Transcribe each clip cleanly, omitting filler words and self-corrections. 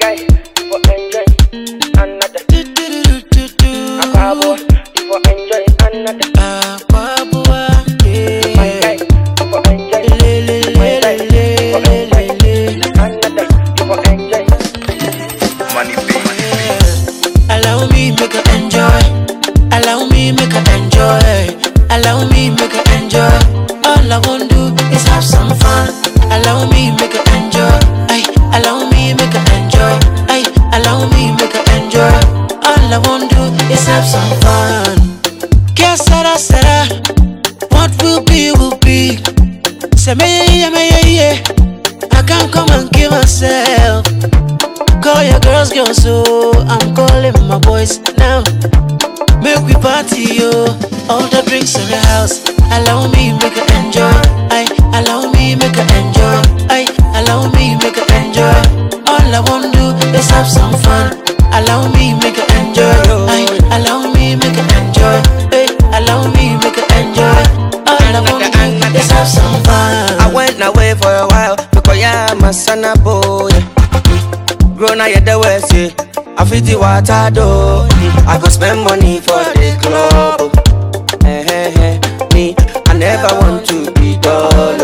guy, you for enjoy another. A cowboy, you for enjoy another. My guy, you for enjoy. My guy, you for enjoy another. You for enjoy. Money baby. Allow me make her enjoy. Allow me make her enjoy. Allow me make her enjoy. All I wanna do is have some fun. Allow me make her enjoy. Ay, allow me make her enjoy. Ay, allow me make her enjoy. All I wanna do is have some fun. Que sera, what will be will be. Say me yeah. I can't come and kill myself. Call your girls, so I'm calling my boys now. Make we party, yo. All the drinks in the house. Allow me make her enjoy. Ay, allow me make her enjoy. Ay, allow me make her enjoy. All I wanna do is have some fun. Allow me make her enjoy. Ay, allow me make her enjoy. Ay, allow me make her enjoy. All I wanna do is have some fun. I went away for a while because I'm a son of boy. Grown out the west, yeah. I fit the water though. I go spend money for the club. Me, I never want to be dull.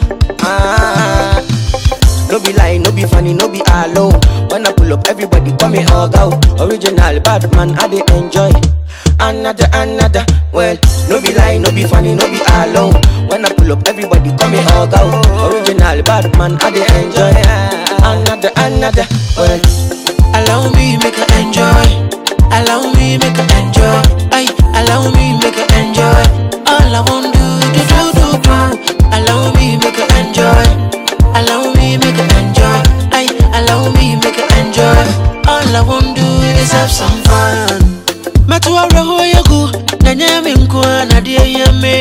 No be lie, no be funny, no be alone. When I pull up, everybody call me all out. Original bad man, I dey enjoy. Another, well, no be lie, no be funny, no be alone. When I pull up, everybody call me all out. Original bad man, I dey enjoy. Another, well. Allow me make her enjoy. Allow me make her enjoy. Ay, allow me make her enjoy. All I want do. Allow me make her enjoy. Allow me make her enjoy. Ay, allow me make her enjoy. All I want do is have some fun. Matuara hoyagu na nyame nkwa na die yame.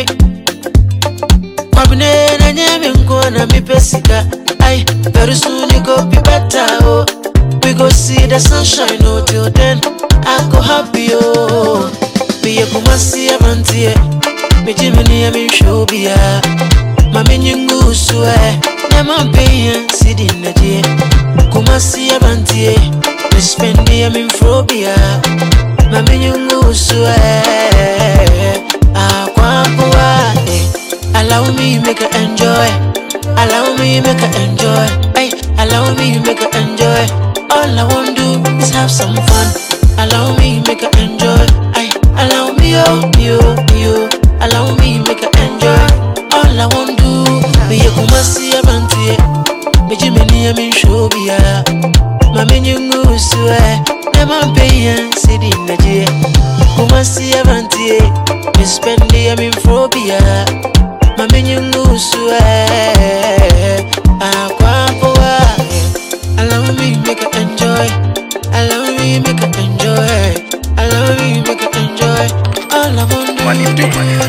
Kwabine na nyame nkwa na mipesika. Ay, very soon it go be better, oh. We go see the sunshine, oh, till then I go happy, oh. Be a kumasi avantie, me jimini ya mi shobia. Mami nyingu suwe, na mampeya sidi naje. Kumasi avantie, me spendi ya mi frobia. Mami nyingu suwe, akwapuwa. Allow me make her enjoy. Allow me make her enjoy. Ay, allow me make her enjoy. All I wanna do is have some fun. Allow me make her enjoy. Ay, allow me yo. Allow me make her enjoy. All I wanna do be a kumasi avantie. Me jimini ya mi shobia. Mami nyungu suwe, na mampeya sidi naje. Kumasi avantie, me spendi ya mi frobia. Mami nyungu suwe, akwapuwa. Allow me make her enjoy. Allow me make her enjoy. Allow me make her enjoy. All I want to do.